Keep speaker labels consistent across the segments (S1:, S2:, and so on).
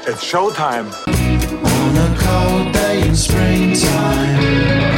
S1: It's showtime.
S2: On a cold day in springtime.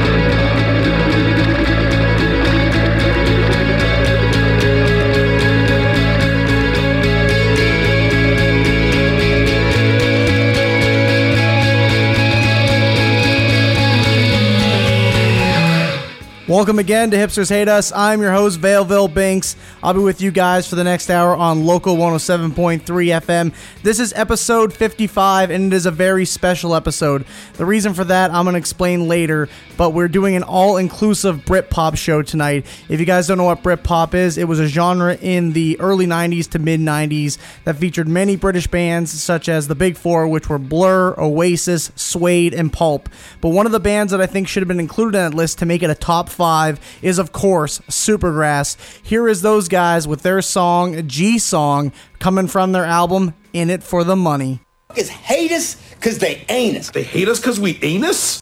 S3: Welcome again to Hipsters Hate Us. I'm your host, Valeville Binks. I'll be with you guys for the next hour on Local 107.3 FM. This is episode 55, and it is a very special episode. The reason for that, I'm going to explain later, but we're doing an all-inclusive Britpop show tonight. If you guys don't know what Britpop is, it was a genre in the early 90s to mid-90s that featured many British bands, such as the Big Four, which were Blur, Oasis, Suede, and Pulp. But one of the bands that I think should have been included in that list to make it a top 5 is, of course, Supergrass. Here is those guys with their song, G-Song, coming from their album, In It For The Money.
S4: Is hate us because they ain't us.
S5: They hate us because we ain't us?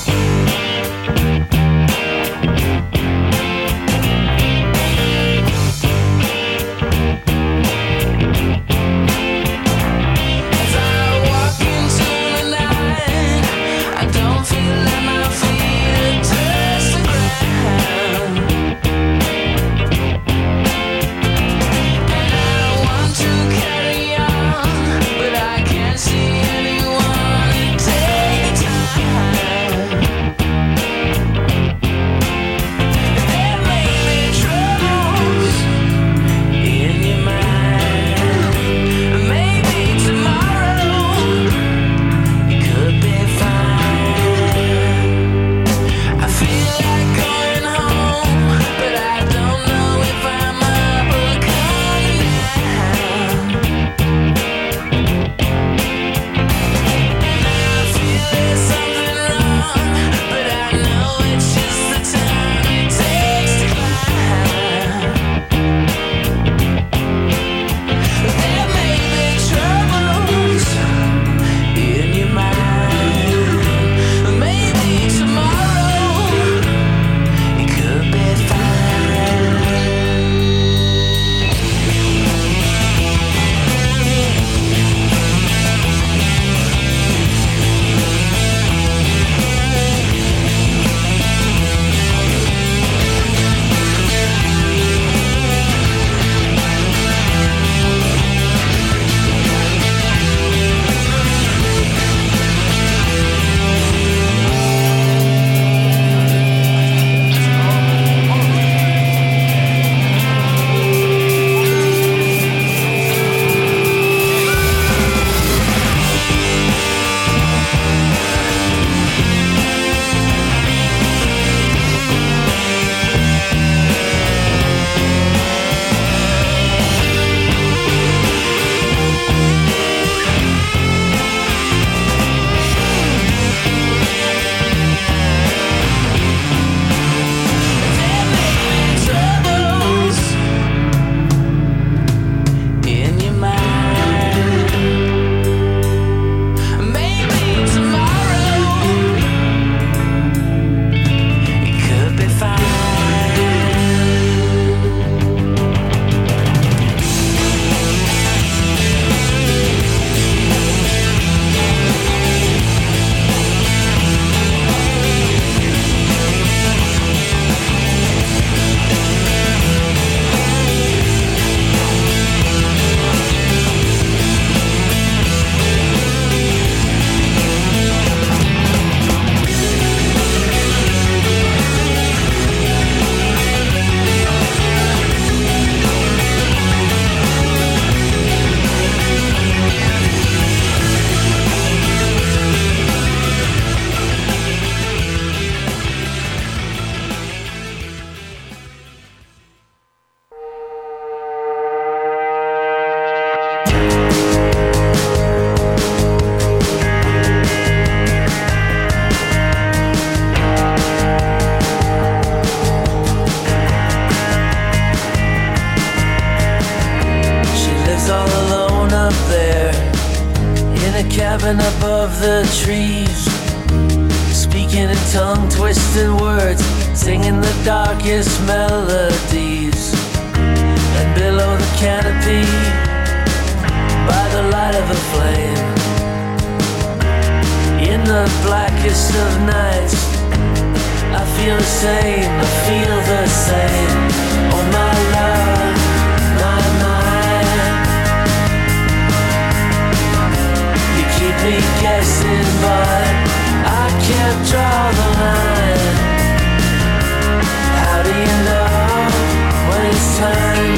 S6: cabin above the trees, speaking in tongue-twisted words, singing the darkest melodies. And below the canopy, by the light of a flame, darkest of nights, I feel the same, I feel the same. Oh my love, my mind, you keep me guessing, but I can't draw the line. How do you know when it's time?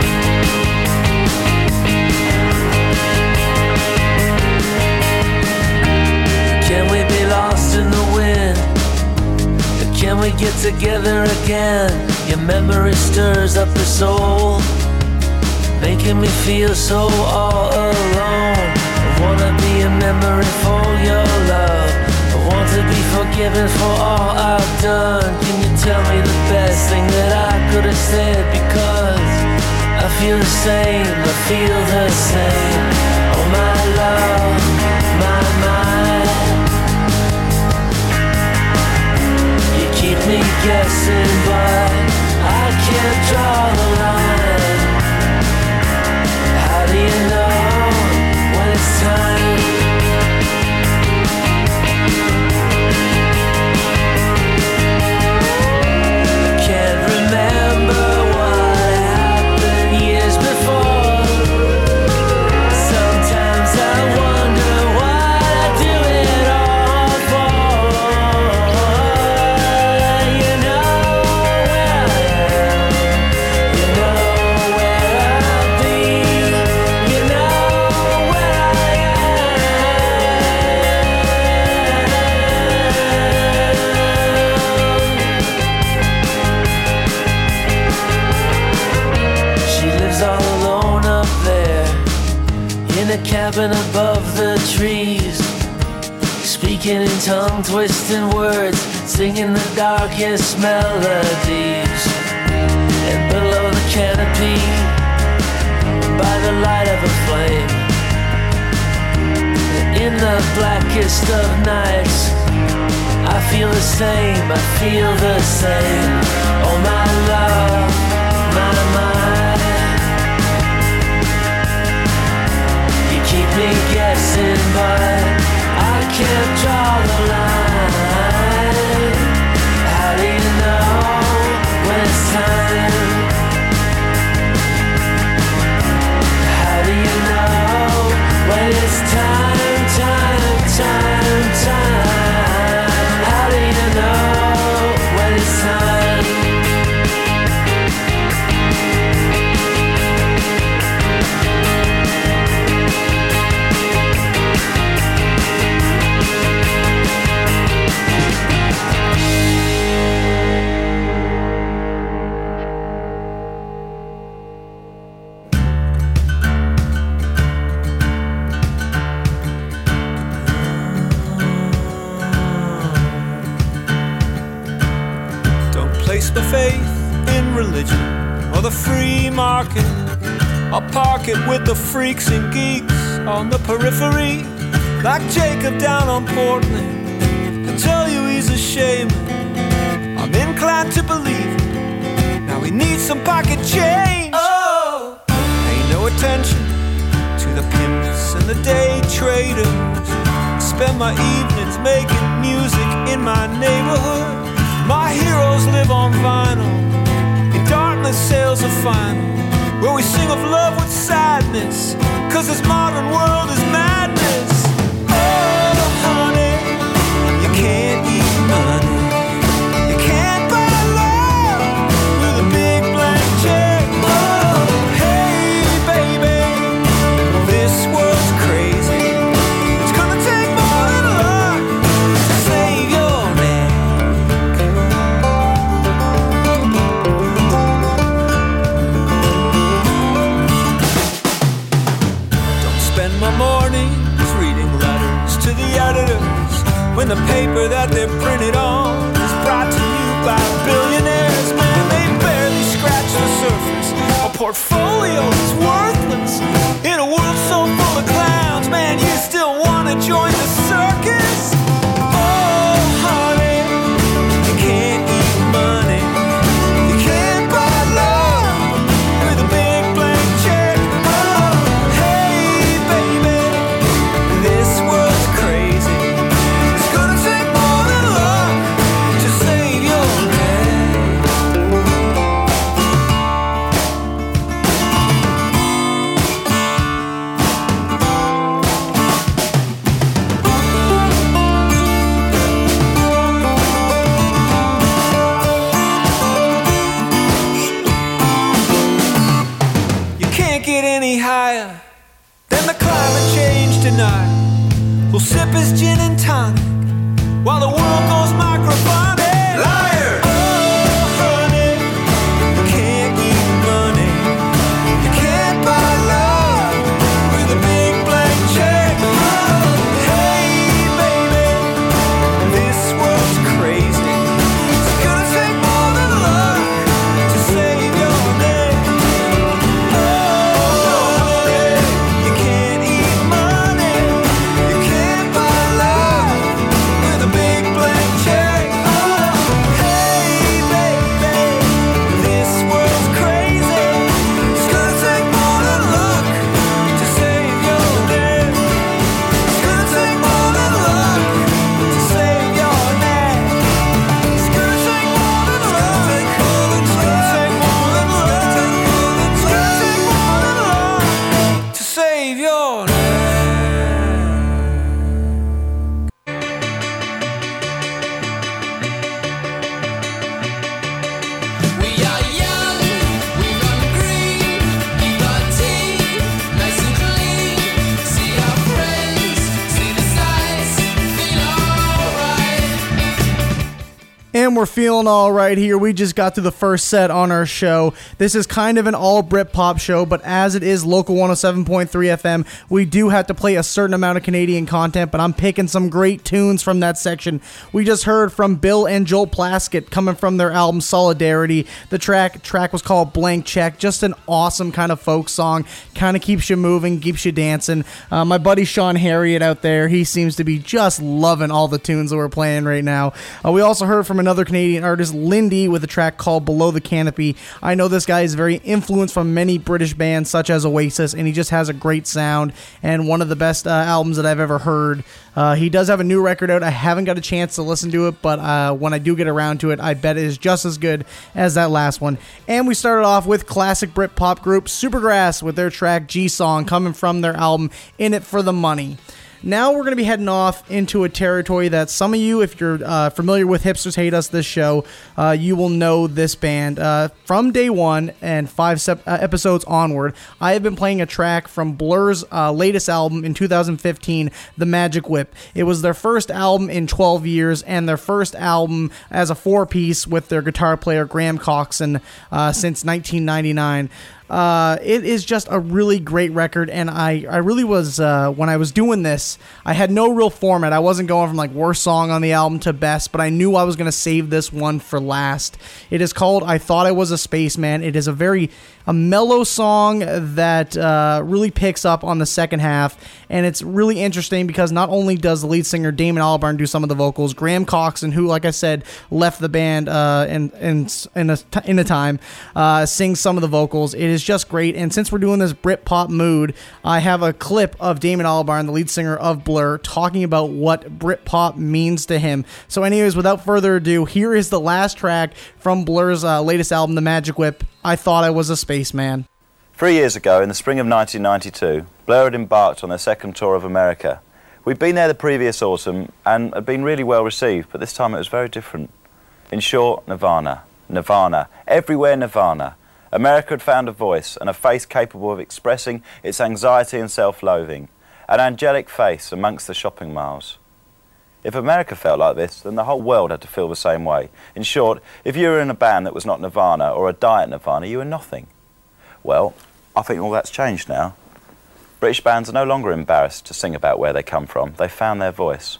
S6: Can we be lost in the wind? Can we get together again? Your memory stirs up the soul, making me feel so all alone. I wanna be a memory for your love. I want to be forgiven for all I've done. Can you tell me the best thing that I could have said? Because I feel the same, I feel the same. Oh my love, my mind, you keep me guessing, but I can't draw the line. How do you know when it's time? Can't remember what happened years before. Sometimes I wonder what I do it all for. You know where I am, you know where I'll be, you know where I am. She lives all alone up there in a cabin above the trees, speaking in tongue-twisting words, singing the darkest melodies. And below the canopy, by the light of a flame, in the blackest of nights, I feel the same, I feel the same. Oh my love, my mind, you keep me guessing, but I can't draw the line. How do you know when it's time? How do you know when it's time, time, time, time? How do you know when it's time?
S1: Don't place my faith in religion or the free market. I'll park it with the freaks and geeks on the periphery, like Jacob down on Portland. I tell you he's a shaman, I'm inclined to believe it. Now we need some pocket change. Oh, pay no attention to the pimps and the day traders. Spend my evenings making music in my neighborhood. My heroes live on vinyl, in Dartmouth sales are final, where we sing of love with sadness, 'cause this modern world is madness. Oh honey, you can't eat money, you can't buy love with a big blank check. Oh hey baby, this world's crazy, it's gonna take more than luck to save your neck. Spend my mornings reading letters to the editors when the paper that they're printed on is brought to you by billionaires. Man, they barely scratch the surface. A portfolio is worthless in a world so full of clowns. Man, you still want to join the circus? Oh honey, you can't eat money, you can't buy love with a big blank check. Oh hey baby, this world's crazy, it's gonna take more And the climate change tonight will sip his gin and tonic while the world goes microphonic. Liar! Oh, honey, you can't eat money. You can't buy love with a big blank check. Hey, baby, this world's crazy. It's gonna take more than luck to save your day. Oh, honey, you can't eat money. You can't buy love with a big blank check. Oh, hey, baby, this world's crazy. It's gonna take more than luck to save your day. It's gonna take more than luck to save your day. It's gonna take more than luck. It's gonna take more than luck. It's gonna take more than luck to save your day.
S6: We are young, we run green, keep our teeth nice and clean. See our friends, see the sights, feel alright.
S3: And we're feeling all right here. We just got to the first set on our show. This is kind of an all Britpop show, but as it is local 107.3 FM, we do have to play a certain amount of Canadian content, but I'm picking some great tunes from that section. We just heard from Bill and Joel Plaskett coming from their album Solidarity. The track was called Blank Check. Just an awesome kind of folk song. Kind of keeps you moving, keeps you dancing. My buddy Sean Harriet out there, he seems to be just loving all the tunes that we're playing right now. We also heard from another Canadian artist, Lindy, with a track called Below the Canopy. I know this guy is very influenced from many British bands such as Oasis, and he just has a great sound and one of the best albums that I've ever heard. He does have a new record out. I haven't got a chance to listen to it, but when I do get around to it, I bet it is just as good as that last one. And we started off with classic Britpop group Supergrass with their track G-Song, coming from their album In It For The Money. Now we're going to be heading off into a territory that some of you, if you're familiar with Hipsters Hate Us, this show, you will know this band. From day one and 5 episodes onward, I have been playing a track from Blur's latest album in 2015, The Magic Whip. It was their first album in 12 years and their first album as a four-piece with their guitar player Graham Coxon since 1999. It is just a really great record, and I really was, when I was doing this, I had no real format. I wasn't going from like worst song on the album to best, but I knew I was going to save this one for last. It is called I Thought I Was a Spaceman. It is a mellow song that really picks up on the second half, and it's really interesting because not only does the lead singer Damon Albarn do some of the vocals, Graham Coxon, who, like I said, left the band in a time, sings some of the vocals. It is just great, and since we're doing this Britpop mood, I have a clip of Damon Albarn, the lead singer of Blur, talking about what Britpop means to him. So anyways, without further ado, here is the last track from Blur's latest album, The Magic Whip, I Thought I Was a Spaceman.
S7: 3 years ago, in the spring of 1992, Blur had embarked on their second tour of America. We'd been there the previous autumn and had been really well received, but this time it was very different. In short, Nirvana. Nirvana. Everywhere Nirvana. America had found a voice and a face capable of expressing its anxiety and self-loathing. An angelic face amongst the shopping miles. If America felt like this, then the whole world had to feel the same way. In short, if you were in a band that was not Nirvana or a diet Nirvana, you were nothing. Well, I think all that's changed now. British bands are no longer embarrassed to sing about where they come from. They found their voice.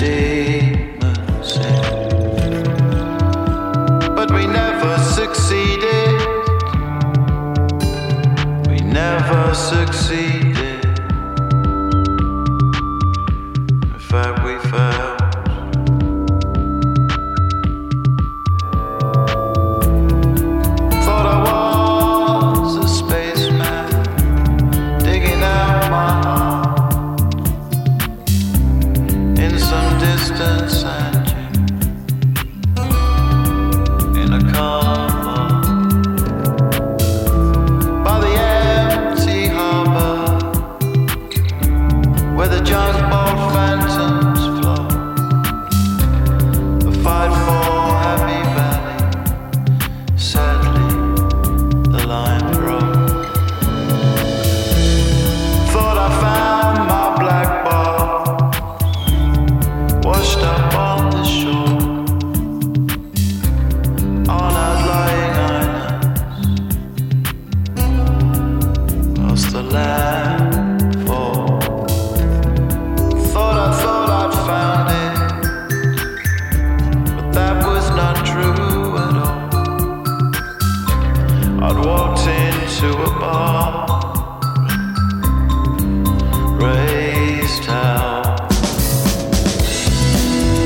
S2: demons in. But we never succeeded. We never succeeded. In fact, we failed. Thought I was a spaceman digging out my heart in some distant sanctuary in a car by the empty harbor where the giant boat phantoms float. The fight for Happy Valley, sadly the line broke. Thought I found my black ball washed up on the shore on outlying islands, lost the landfall. Thought I'd found it, but that was not true at all. I'd walked into a bar, raised hell.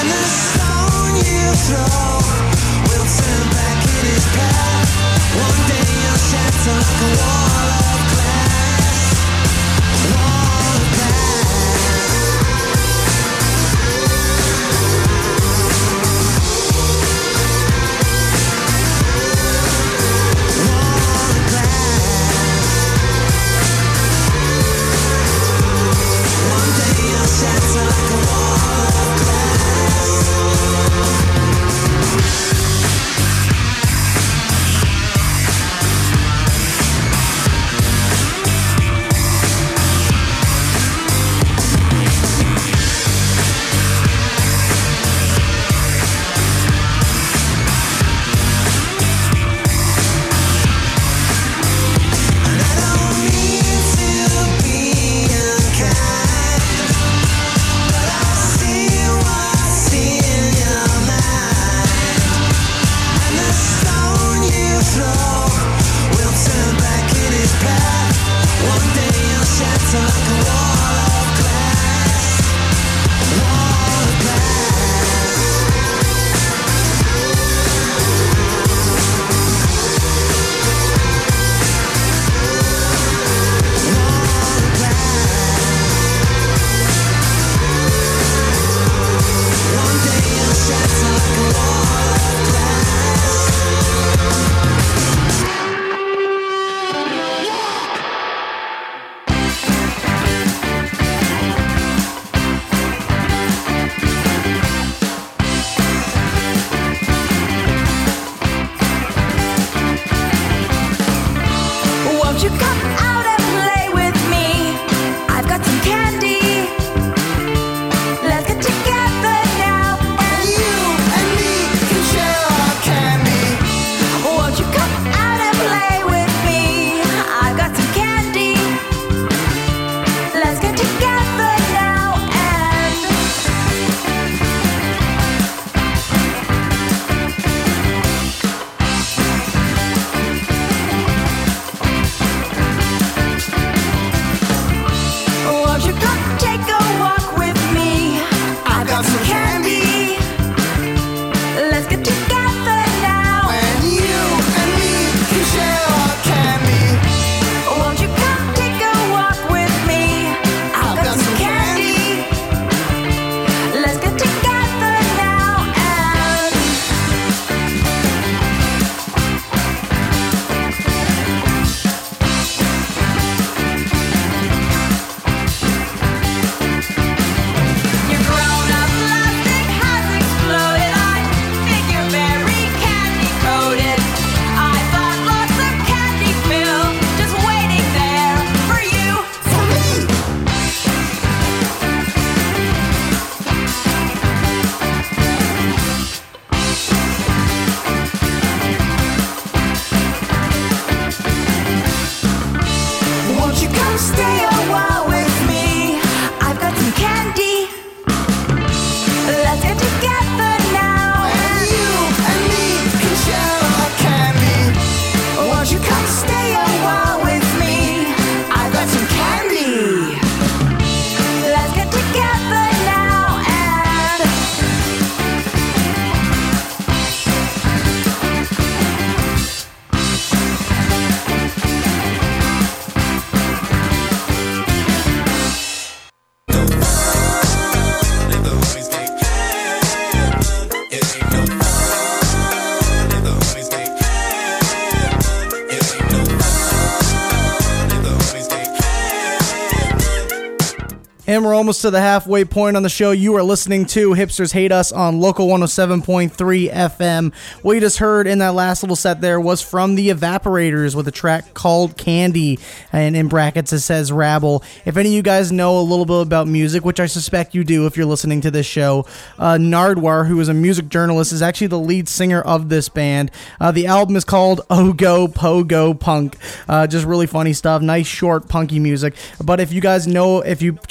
S3: And we're almost to the halfway point on the show. You are listening to Hipsters Hate Us on Local 107.3 FM. What you just heard in that last little set there was from the Evaporators with a track called Candy, and in brackets it says Rabble. If any of you guys know a little bit about music, which I suspect you do if you're listening to this show, Nardwar, who is a music journalist, is actually the lead singer of this band. The album is called Ogo Pogo Punk. Just really funny stuff. Nice, short, punky music. But if you guys know, if you just tuning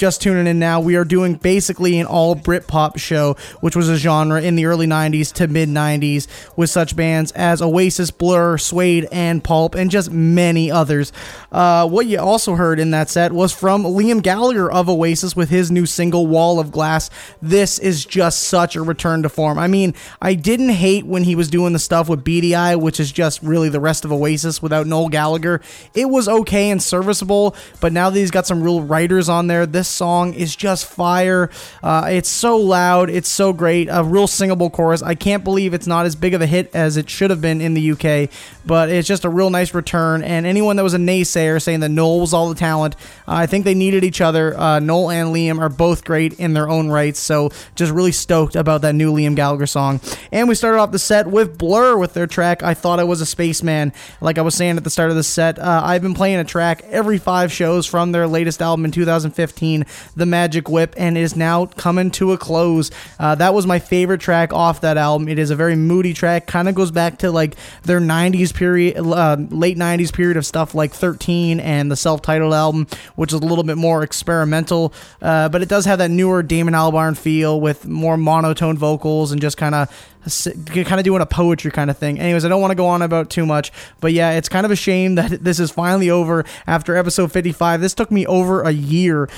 S3: in now, we are doing basically an all Britpop show, which was a genre in the early 90s to mid 90s with such bands as Oasis, Blur, Suede, and Pulp, and just many others. What you also heard in that set was from Liam Gallagher of Oasis with his new single Wall of Glass. This is just such a return to form. I mean, I didn't hate when he was doing the stuff with Beady Eye, which is just really the rest of Oasis without Noel Gallagher. It was okay and serviceable, but now that he's got some real writers on there, this song is just fire. It's so loud, it's so great, a real singable chorus. I can't believe it's not as big of a hit as it should have been in the UK, but it's just a real nice return. And anyone that was a naysayer saying that Noel was all the talent, I think they needed each other. Noel and Liam are both great in their own rights, so just really stoked about that new Liam Gallagher song. And we started off the set with Blur with their track I Thought I Was a Spaceman. Like I was saying at the start of the set, I've been playing a track every 5 shows from their latest album in 2015, The Magic Whip, and it is now coming to a close. That was my favorite track off that album. It is a very moody track, kind of goes back to like their 90s period, late 90s period of stuff like 13 and the self-titled album, which is a little bit more experimental, but it does have that newer Damon Albarn feel with more monotone vocals and just kind of doing a poetry kind of thing. Anyways, I don't want to go on about too much, but yeah, it's kind of a shame that this is finally over after episode 55. This took me over a year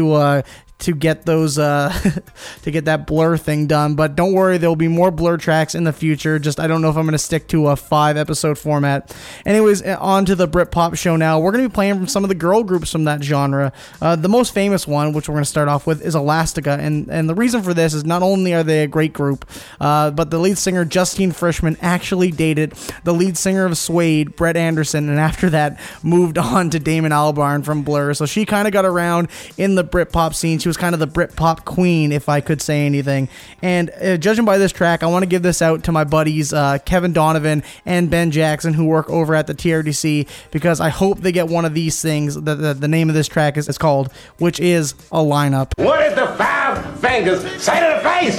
S3: to get those to get that Blur thing done, but don't worry, there'll be more Blur tracks in the future. Just I don't know if I'm going to stick to a 5-episode format. Anyways, on to the Britpop show now. We're going to be playing from some of the girl groups from that genre. The most famous one, which we're going to start off with, is Elastica, and the reason for this is not only are they a great group, but the lead singer Justine Frischmann actually dated the lead singer of Suede, Brett Anderson, and after that moved on to Damon Albarn from Blur. So she kind of got around in the Britpop scene. She was kind of the Britpop queen, if I could say anything. And judging by this track, I want to give this out to my buddies Kevin Donovan and Ben Jackson, who work over at the TRDC, because I hope they get one of these things. The name of this track is called, which is A Lineup.
S5: What did the 5 fingers say to the face?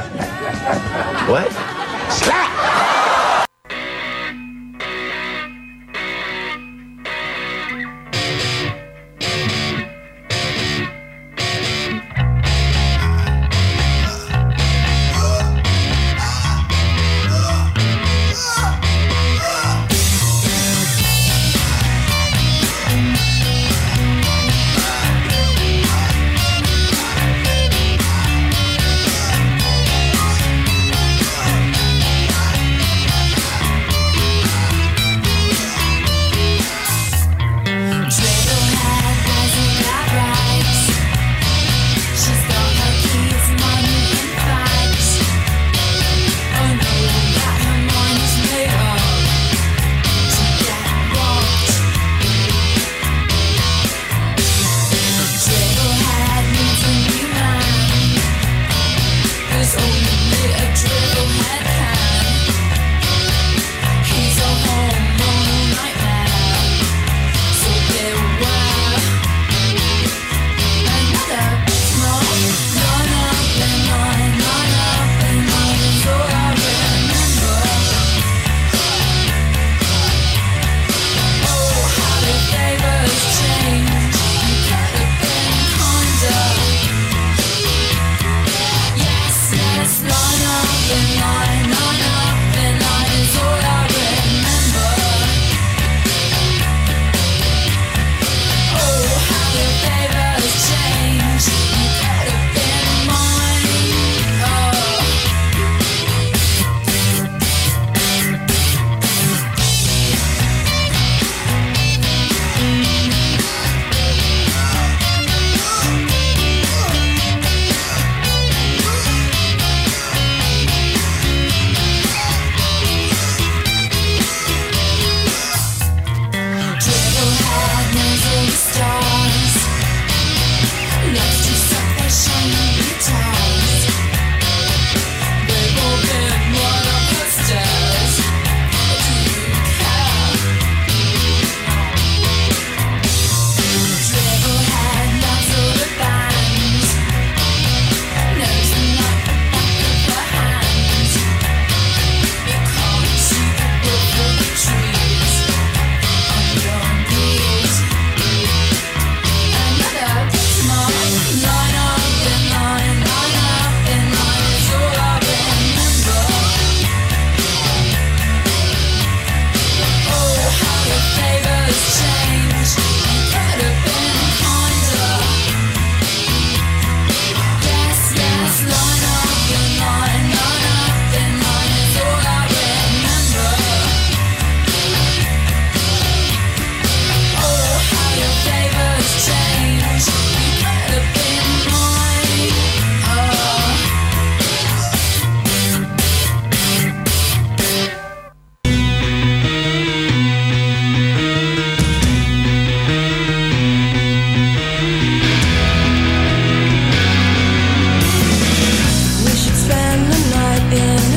S4: What?
S5: Slap!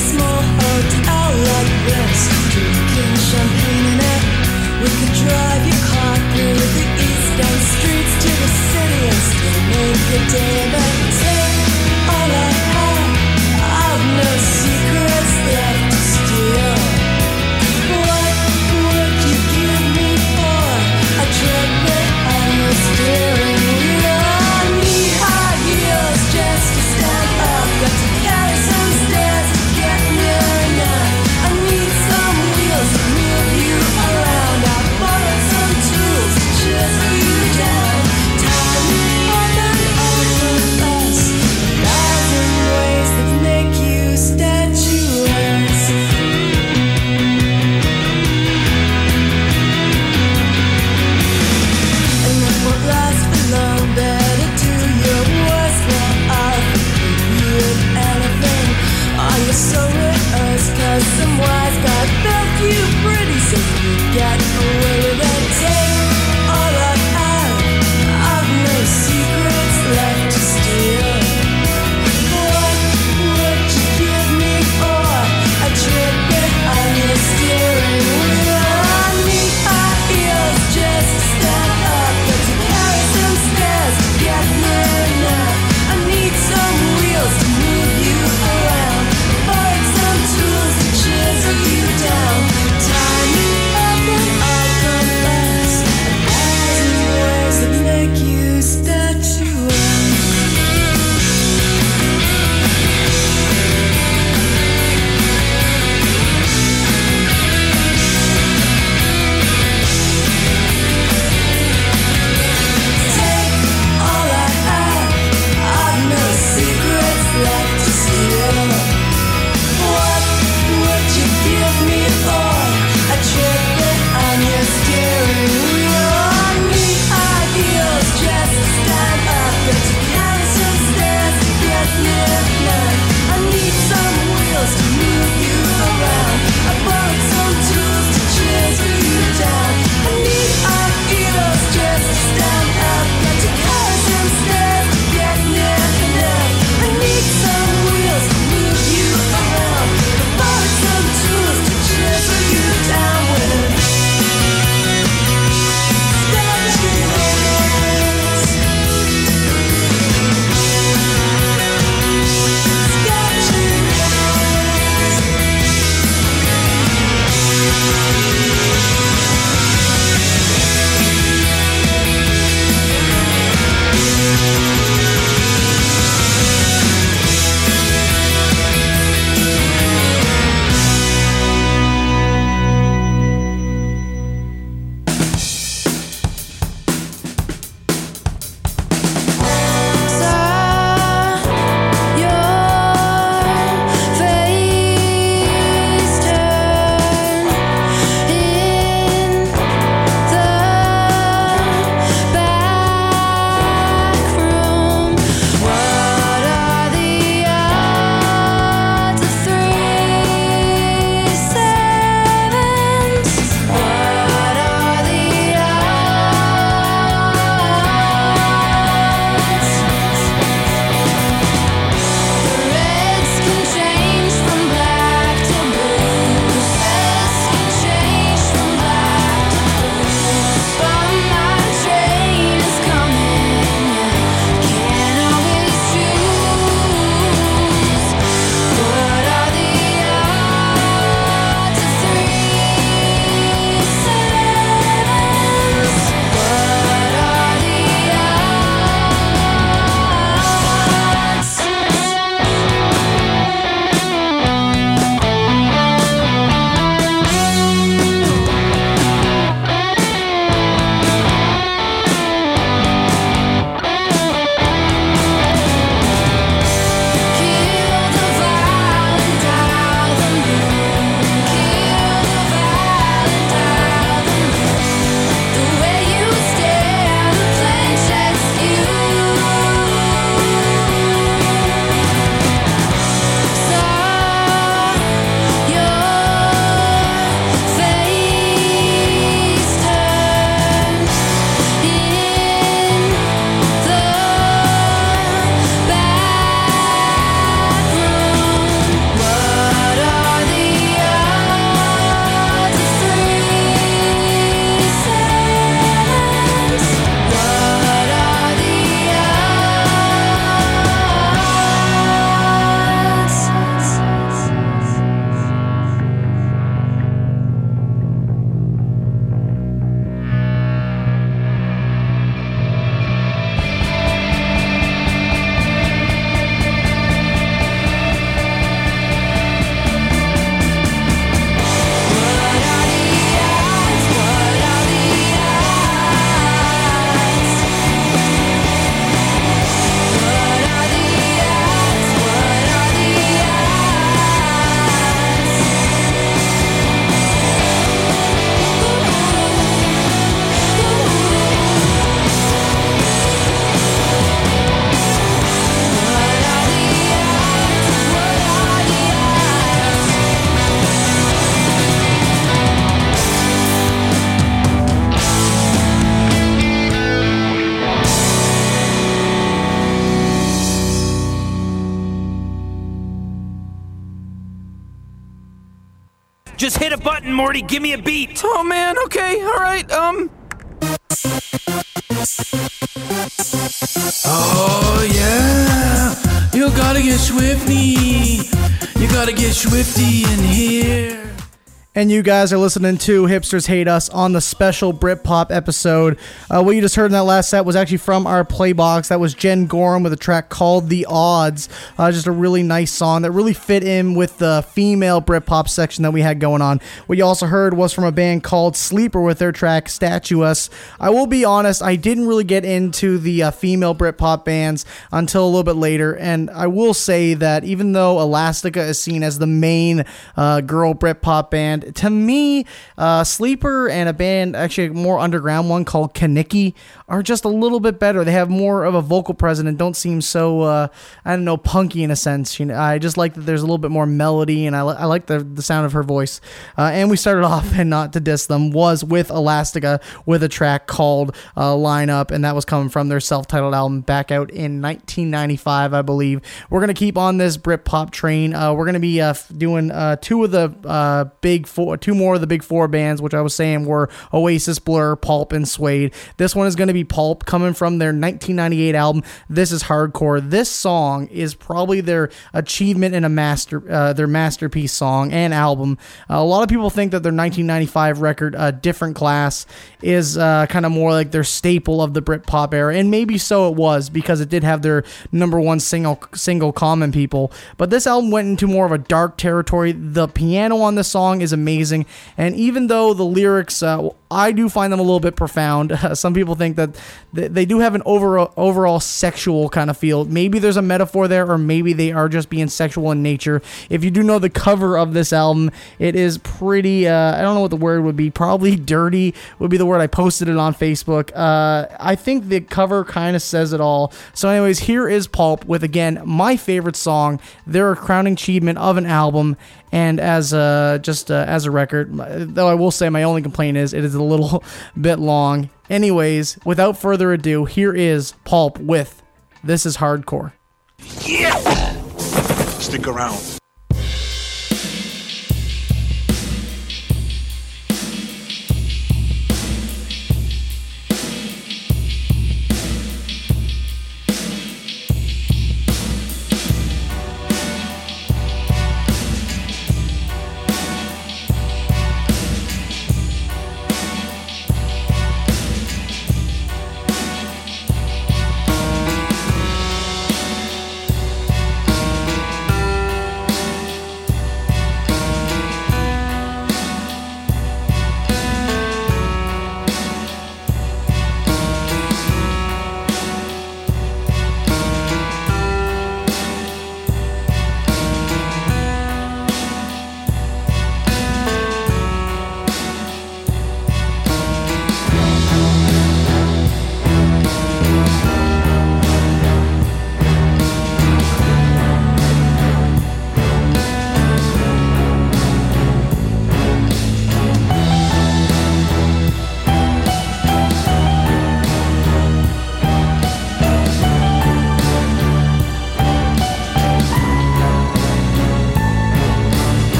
S8: small hotel like this, drinking champagne in it. We could drive your car through the eastern streets to the city and still make a day of it. Take all I have, I've no secrets left to steal. What would you give me for a trip behind the steering wheel? Knee-high heels just to stand up, got to carry some stairs to get near enough. I need some wheels to move you around. I borrowed some tools to chisel you down. Time up and off the
S9: Just hit a button, Morty. Give me a beat.
S10: Oh man, okay, alright, Oh yeah, you gotta get swifty. You gotta get swifty in here.
S3: And you guys are listening to Hipsters Hate Us on the special Britpop episode. What you just heard in that last set was actually from our Playbox. That was Jen Gorham with a track called The Odds. Just a really nice song that really fit in with the female Britpop section that we had going on. What you also heard was from a band called Sleeper with their track Statuous. I will be honest, I didn't really get into the female Britpop bands until a little bit later. And I will say that even though Elastica is seen as the main girl Britpop band, to me, Sleeper and a band, actually a more underground one called Kaniki, are just a little bit better. They have more of a vocal presence and don't seem so, I don't know, punky in a sense. You know, I just like that there's a little bit more melody, and I like the sound of her voice. And we started off, and not to diss them, was with Elastica with a track called Line Up, and that was coming from their self-titled album back out in 1995, I believe. We're going to keep on this Britpop train. We're going to be doing two more of the big four bands, which I was saying were Oasis, Blur, Pulp, and Suede. This one is going to be Pulp, coming from their 1998 album, This Is Hardcore. This song is probably their achievement in their masterpiece song and album. A lot of people think that their 1995 record, Different Class, is kind of more like their staple of the Britpop era, and maybe so it was, because it did have their number one single Common People. But this album went into more of a dark territory. The piano on this song is amazing, and even though the lyrics, I do find them a little bit profound. Some people think that they do have an overall sexual kind of feel. Maybe there's a metaphor there, or maybe they are just being sexual in nature. If you do know the cover of this album, it is pretty, I don't know what the word would be, probably dirty would be the word. I posted it on Facebook. I think the cover kind of says it all. So anyways, here is Pulp with, again, my favorite song. They're a crowning achievement of an album, and as a record, though I will say my only complaint is it is a little bit long. Anyways, without further ado, here is Pulp with This Is Hardcore.
S11: Yeah! Stick around.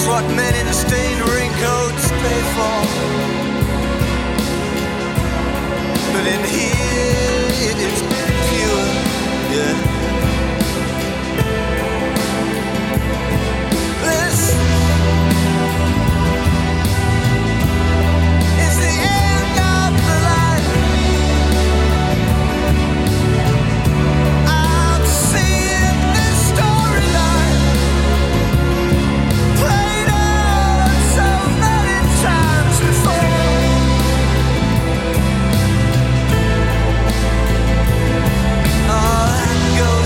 S1: what men in stained raincoats pay for. But in here it's pure, yeah. This is the end of the line. I'm seeing this storyline played out so many times before. Oh, that goes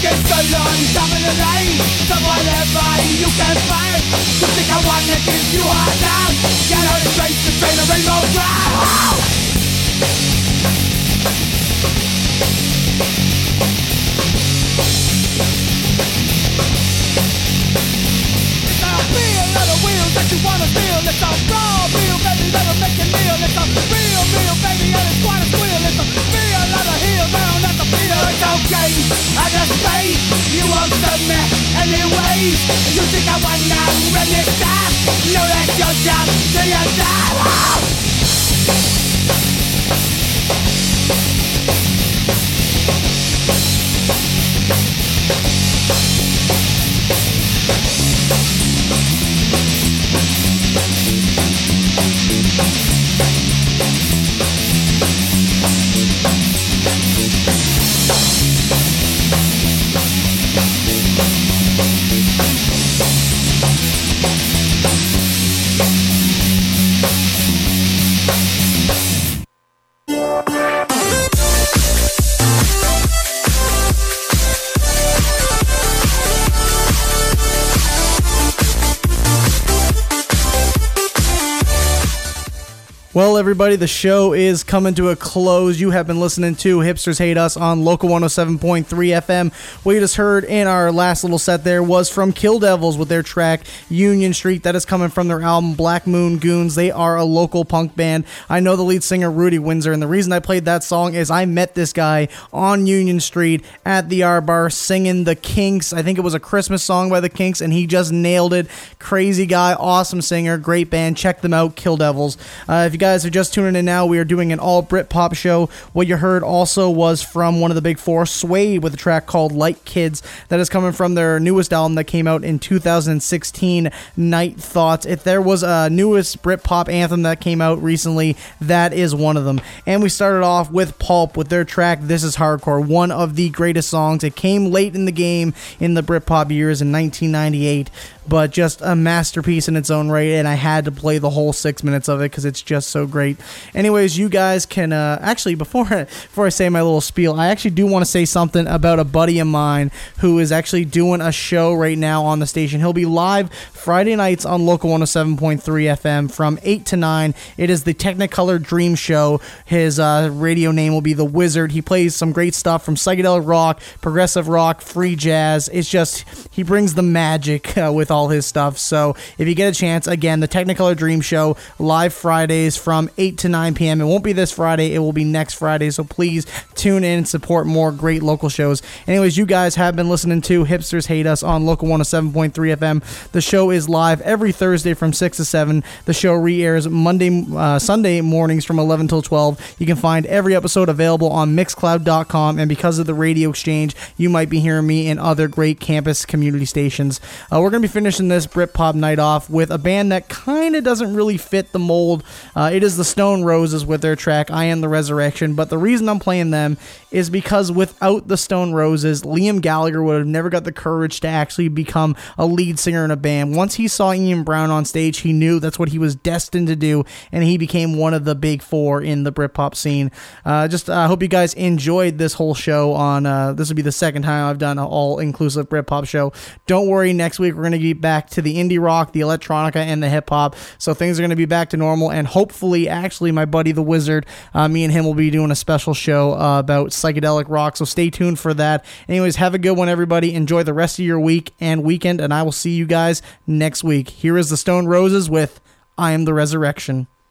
S12: Looking so long, top of the line. So whatever you can find. You think I wanna give you a down. Get on the streets to train the rainbow ground. It's a real little wheel that you wanna feel. It's a raw meal, baby, that'll make you kneel. It's a real meal, baby, and it's quite a squeal. It's a real lot of heel down at the feel. It's okay, I just pay. You won't serve me anyways. You think I wanna run this time? No, that's your job till you die.
S3: Well, everybody, the show is coming to a close. You have been listening to Hipsters Hate Us on Local 107.3 FM. What you just heard in our last little set there was from Kill Devils with their track Union Street. That is coming from their album Black Moon Goons. They are a local punk band. I know the lead singer, Rudy Windsor, and the reason I played that song is I met this guy on Union Street at the R Bar singing The Kinks. I think it was a Christmas song by The Kinks, and he just nailed it. Crazy guy, awesome singer, great band. Check them out, Kill Devils. If you guys are just tuning in now, we are doing an all Britpop show. What you heard also was from one of the big four, Suede, with a track called Light Kids. That is coming from their newest album that came out in 2016, Night Thoughts. If there was a newest Britpop anthem that came out recently, that is one of them. And we started off with Pulp with their track This Is Hardcore, one of the greatest songs. It came late in the game in the Britpop years in 1998, but just a masterpiece in its own right, and I had to play the whole 6 minutes of it because it's just so great. Anyways, you guys can actually, before I say my little spiel, I actually do want to say something about a buddy of mine who is actually doing a show right now on the station. He'll be live Friday nights on Local 107.3 FM from 8 to 9. It is the Technicolor Dream Show. His radio name will be The Wizard. He plays some great stuff from psychedelic rock, progressive rock, free jazz. It's just, he brings the magic with all his stuff. So if you get a chance, again, the Technicolor Dream Show, live Fridays from 8 to 9 p.m. It won't be this Friday, it will be next Friday, so please tune in and support more great local shows. Anyways, you guys have been listening to Hipsters Hate Us on Local 107.3 FM. The show is live every Thursday from 6 to 7. The show re-airs Sunday mornings from 11 till 12. You can find every episode available on Mixcloud.com, and because of the radio exchange, you might be hearing me in other great campus community stations. We're going to be finishing this Britpop night off with a band that kind of doesn't really fit the mold. It is the Stone Roses with their track I Am the Resurrection, but the reason I'm playing them is because without the Stone Roses, Liam Gallagher would have never got the courage to actually become a lead singer in a band. Once he saw Ian Brown on stage, he knew that's what he was destined to do, and he became one of the big four in the Britpop scene. I hope you guys enjoyed this whole show on, this will be the second time I've done an all-inclusive Britpop show. Don't worry, next week we're going to get back to the indie rock, the electronica, and the hip-hop, so things are going to be back to normal, and hopefully, actually, my buddy The Wizard, me and him will be doing a special show about psychedelic rock, so stay tuned for that. Anyways, have a good one, everybody. Enjoy the rest of your week and weekend, and I will see you guys next week. Here is the Stone Roses with I Am the Resurrection.